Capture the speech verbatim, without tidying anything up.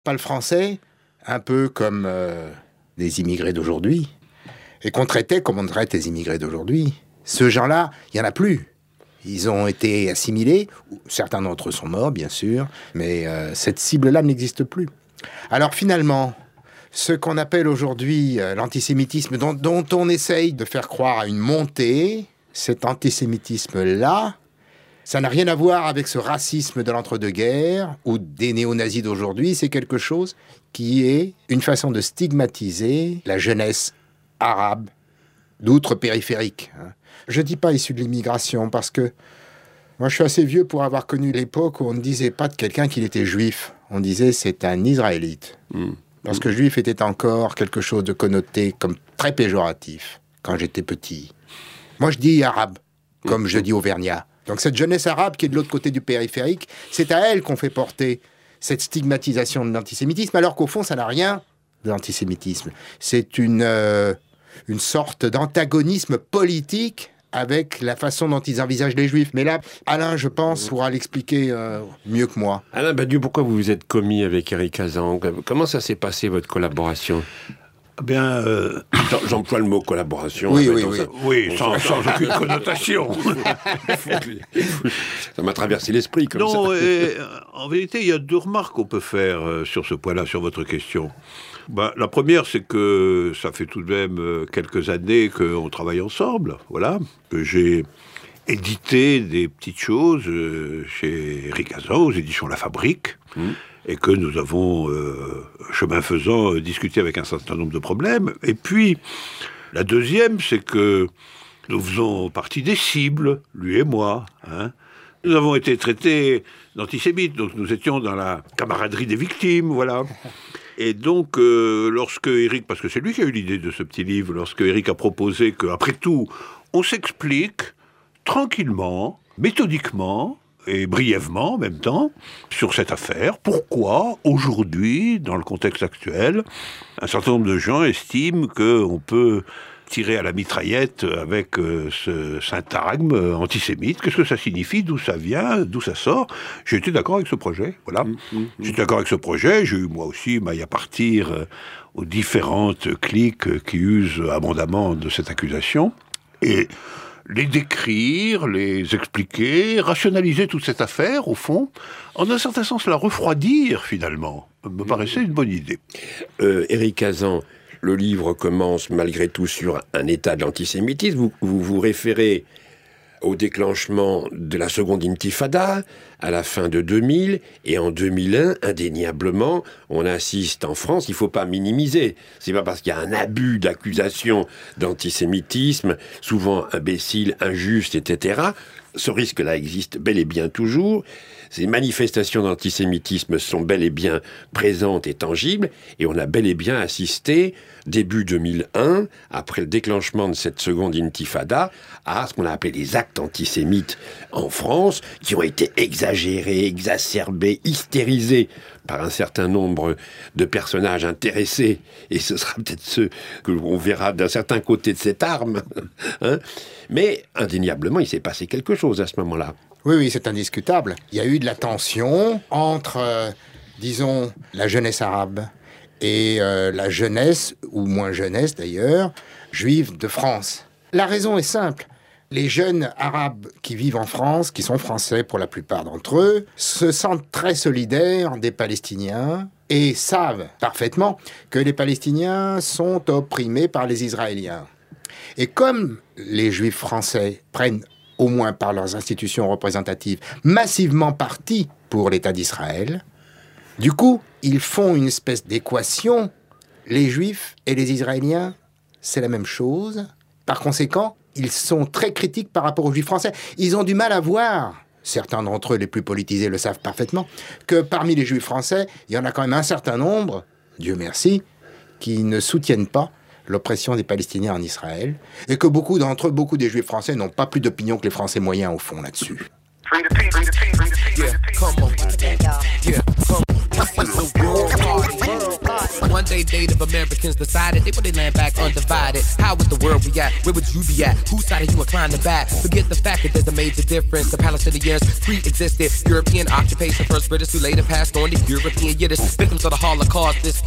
pas le français, un peu comme euh, des immigrés d'aujourd'hui, et qu'on traitait comme on traite les immigrés d'aujourd'hui. Ce gens-là, il n'y en a plus. Ils ont été assimilés, certains d'entre eux sont morts, bien sûr, mais euh, cette cible-là n'existe plus. Alors finalement, ce qu'on appelle aujourd'hui euh, l'antisémitisme, dont, dont on essaye de faire croire à une montée, cet antisémitisme-là, ça n'a rien à voir avec ce racisme de l'entre-deux-guerres ou des néo-nazis d'aujourd'hui, c'est quelque chose qui est une façon de stigmatiser la jeunesse arabe d'outre-périphérique. Je ne dis pas issue de l'immigration, parce que moi je suis assez vieux pour avoir connu l'époque où on ne disait pas de quelqu'un qu'il était juif. On disait c'est un Israélite. Mmh. Parce que juif était encore quelque chose de connoté comme très péjoratif quand j'étais petit. Moi je dis arabe, comme mmh. je dis auvergnat. Donc cette jeunesse arabe qui est de l'autre côté du périphérique, c'est à elle qu'on fait porter cette stigmatisation de l'antisémitisme, alors qu'au fond ça n'a rien de l'antisémitisme. C'est une... Euh, une sorte d'antagonisme politique avec la façon dont ils envisagent les Juifs. Mais là, Alain, je pense, pourra l'expliquer euh, mieux que moi. Alain Badiou, pourquoi vous vous êtes commis avec Éric Hazan ? Comment ça s'est passé, votre collaboration ? Bien, euh... j'emploie le mot collaboration. Oui, oui, oui. Ça... oui sans, sans aucune connotation. Ça m'a traversé l'esprit comme non, ça. Et, en vérité, il y a deux remarques qu'on peut faire euh, sur ce point-là, sur votre question. Ben, la première, c'est que ça fait tout de même euh, quelques années qu'on travaille ensemble, voilà, que j'ai édité des petites choses euh, chez Éric Hazan, aux éditions La Fabrique, mmh. et que nous avons, euh, chemin faisant, euh, discuté avec un certain nombre de problèmes. Et puis, la deuxième, c'est que nous faisons partie des cibles, lui et moi, hein. Nous avons été traités d'antisémites, donc nous étions dans la camaraderie des victimes, voilà. Et donc, euh, lorsque Éric, parce que c'est lui qui a eu l'idée de ce petit livre, lorsque Éric a proposé qu'après tout, on s'explique tranquillement, méthodiquement et brièvement en même temps sur cette affaire, pourquoi aujourd'hui, dans le contexte actuel, un certain nombre de gens estiment qu'on peut tirer à la mitraillette avec euh, ce syntagme antisémite. Qu'est-ce que ça signifie ? D'où ça vient ? D'où ça sort ? J'ai été d'accord avec ce projet, voilà. Mmh, mmh, J'étais d'accord avec ce projet. J'ai eu moi aussi maille à partir euh, aux différentes cliques euh, qui usent abondamment de cette accusation. Et les décrire, les expliquer, rationaliser toute cette affaire, au fond, en un certain sens la refroidir, finalement, me paraissait une bonne idée. Euh, Éric Hazan, le livre commence malgré tout sur un état de l'antisémitisme. Vous vous, vous référez au déclenchement de la seconde intifada à la fin de deux mille, et en deux mille un, indéniablement, on assiste en France, il ne faut pas minimiser. C'est pas parce qu'il y a un abus d'accusation d'antisémitisme, souvent imbécile, injuste, et cetera. Ce risque-là existe bel et bien toujours. Ces manifestations d'antisémitisme sont bel et bien présentes et tangibles, et on a bel et bien assisté, début deux mille un, après le déclenchement de cette seconde intifada, à ce qu'on a appelé les actes antisémites en France, qui ont été exagérés, exacerbés, hystérisés par un certain nombre de personnages intéressés, et ce sera peut-être ceux que l'on verra d'un certain côté de cette arme. Hein, mais indéniablement, il s'est passé quelque chose à ce moment-là. Oui, oui, c'est indiscutable. Il y a eu de la tension entre, euh, disons, la jeunesse arabe et euh, la jeunesse, ou moins jeunesse d'ailleurs, juive de France. La raison est simple. Les jeunes arabes qui vivent en France, qui sont français pour la plupart d'entre eux, se sentent très solidaires des Palestiniens et savent parfaitement que les Palestiniens sont opprimés par les Israéliens. Et comme les Juifs français prennent, au moins par leurs institutions représentatives, massivement parti pour l'État d'Israël, du coup, ils font une espèce d'équation. Les Juifs et les Israéliens, c'est la même chose. Par conséquent, ils sont très critiques par rapport aux Juifs français. Ils ont du mal à voir, certains d'entre eux, les plus politisés le savent parfaitement, que parmi les Juifs français, il y en a quand même un certain nombre, Dieu merci, qui ne soutiennent pas l'oppression des Palestiniens en Israël, et que beaucoup d'entre eux, beaucoup des Juifs français, n'ont pas plus d'opinion que les Français moyens, au fond, là-dessus. One day Native Americans decided they would they land back undivided. How would the world be at? Where would you be at? Whose side are you inclined to back? Forget the fact that there's a major difference. The Palestinians pre-existed European occupation. First British who later passed on to European Yiddish. Victims of the Holocaust. This